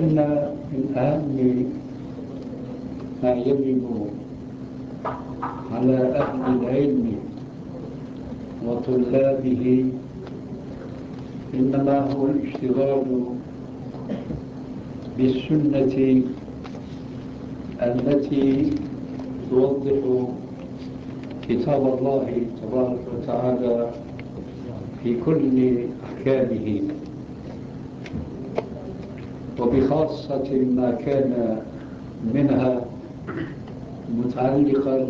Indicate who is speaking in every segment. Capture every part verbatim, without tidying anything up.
Speaker 1: إن من أهم ما يجب على أهل العلم وطلابه إنما هو الاشتغال بالسنة التي توضح كتاب الله تبارك وتعالى في كل أحكامه، وبخاصة ما كان منها متعلقا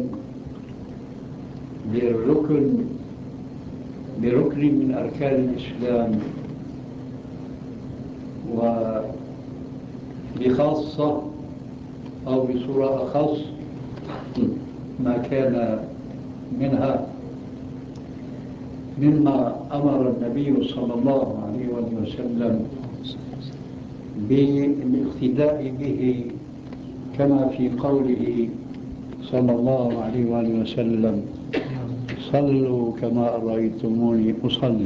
Speaker 1: بالركن بركن من أركان الإسلام، وبخاصة أو بصورة أخص ما كان منها مما أمر النبي صلى الله عليه وسلم بالاقتداء به، كما في قوله صلى الله عليه وآله وسلم: صلوا كما رأيتموني أصلي.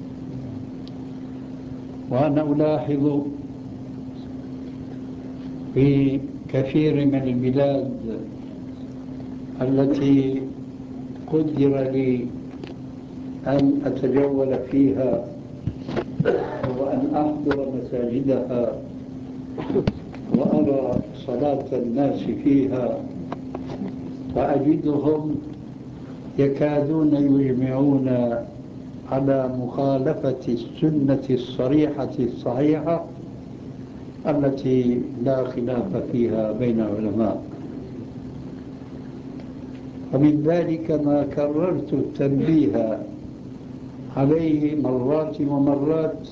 Speaker 1: وأنا ألاحظ في كثير من البلاد التي قدر لي أن أتجول فيها وأن أحضر مساجدها وأرى صلاة الناس فيها، وأجدهم يكادون يجمعون على مخالفة السنة الصريحة الصحيحة التي لا خلاف فيها بين العلماء. ومن ذلك ما كررت التنبيه عليه مرات ومرات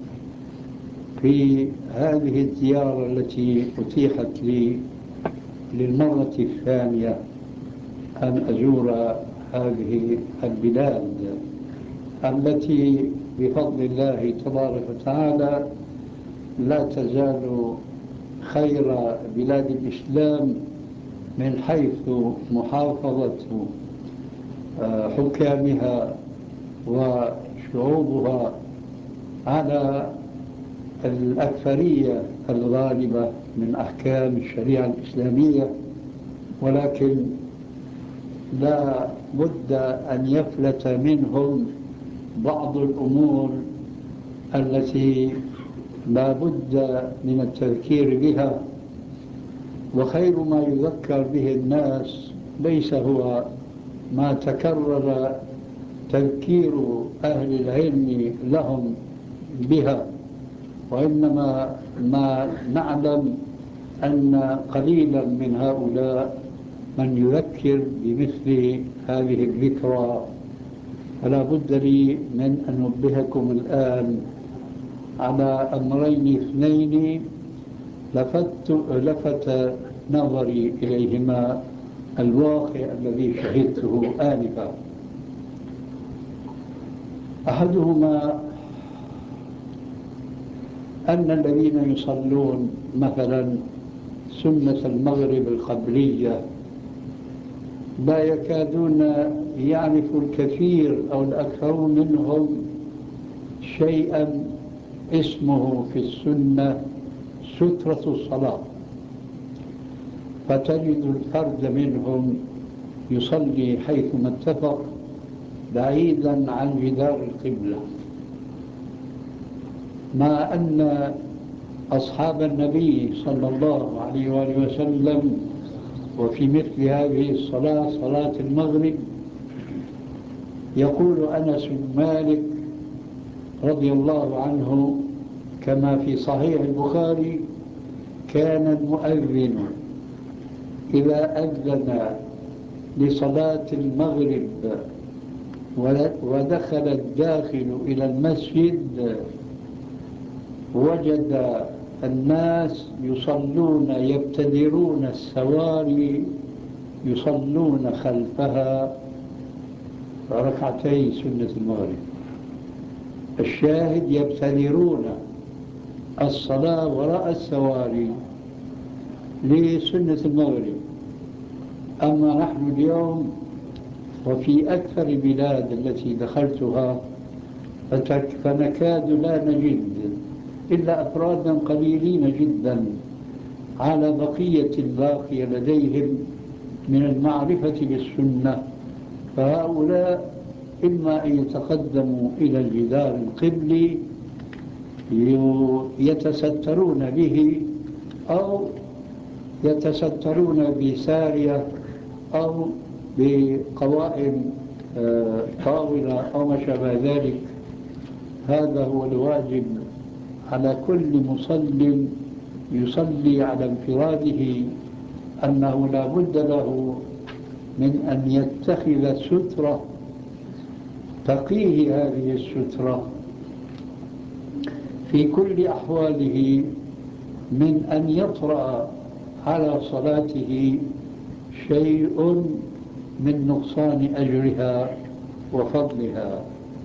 Speaker 1: في هذه الزيارة التي أتيحت لي للمرة الثانية أن أزور هذه البلاد التي بفضل الله تبارك وتعالى لا تزال خير بلاد الإسلام من حيث محافظة حكامها وشعوبها على الأكثرية الغالبة من أحكام الشريعة الإسلامية، ولكن لا بد أن يفلت منهم بعض الأمور التي لا بد من التذكير بها. وخير ما يذكر به الناس ليس هو ما تكرر تذكير أهل العلم لهم بها، وإنما ما نعلم أن قليلا من هؤلاء من يذكر بمثل هذه الذكرى. فلا بد لي من أن أنبهكم الآن على أمرين اثنين لفت, لفت نظري إليهما الواقع الذي شهدته آنفا. أحدهما أن الذين يصلون مثلا سنة المغرب القبلية لا يكادون يعرف الكثير أو الأكثر منهم شيئا اسمه في السنة سترة الصلاة، فتجد الفرد منهم يصلي حيثما اتفق بعيدا عن جدار القبلة، مع أن أصحاب النبي صلى الله عليه وآله وسلم وفي مثل هذه الصلاة صلاة المغرب يقول أنس بن مالك رضي الله عنه كما في صحيح البخاري: كان المؤذن إذا أذن لصلاة المغرب ودخل الداخل إلى المسجد وجد الناس يصلون يبتدرون السواري يصلون خلفها ركعتي سنة المغرب. الشاهد يبتدرون الصلاة وراء السواري لسنة المغرب. أما نحن اليوم وفي أكثر البلاد التي دخلتها فنكاد لا نجد إلا أفرادا قليلين جدا على بقية الباقية لديهم من المعرفة بالسنة، فهؤلاء إما أن يتقدموا إلى الجدار القبلي يتسترون به، أو يتسترون بسارية أو بقوائم طاولة أو ما شابه ذلك. هذا هو الواجب على كل مصل يصلي على انفراده، أنه لا بد له من أن يتخذ سترة تقيه هذه السترة في كل أحواله، من أن يطرأ على صلاته شيء من نقصان أجرها وفضلها.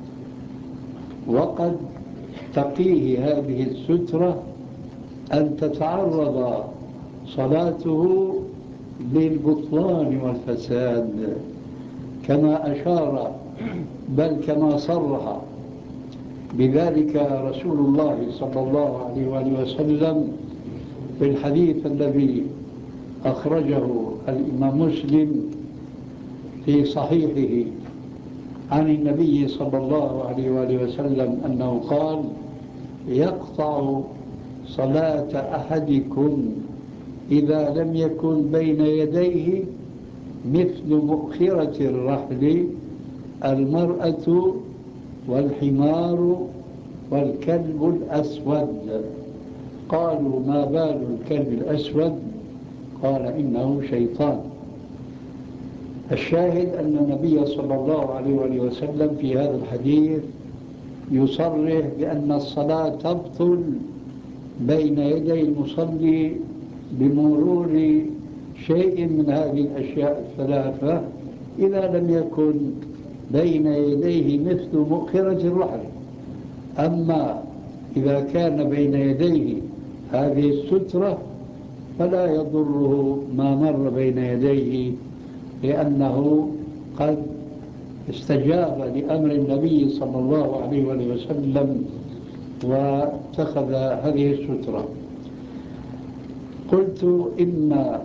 Speaker 1: وقد تقيه هذه السترة أن تتعرض صلاته للبطلان والفساد، كما أشار بل كما صرح بذلك رسول الله صلى الله عليه وآله وسلم في الحديث الذي أخرجه الإمام مسلم في صحيحه عن النبي صلى الله عليه وآله وسلم أنه قال: يقطع صلاة أحدكم إذا لم يكن بين يديه مثل مؤخرة الرحل المرأة والحمار والكلب الأسود. قالوا: ما بال الكلب الأسود؟ قال: إنه شيطان. الشاهد أن النبي صلى الله عليه وآله وسلم في هذا الحديث يصرح بأن الصلاة تبطل بين يدي المصلي بمرور شيء من هذه الأشياء الثلاثة إذا لم يكن بين يديه مثل مؤخرة الرحل. أما إذا كان بين يديه هذه السترة فلا يضره ما مر بين يديه، لأنه قد استجاب لأمر النبي صلى الله عليه وسلم واتخذ هذه السترة. قلت إن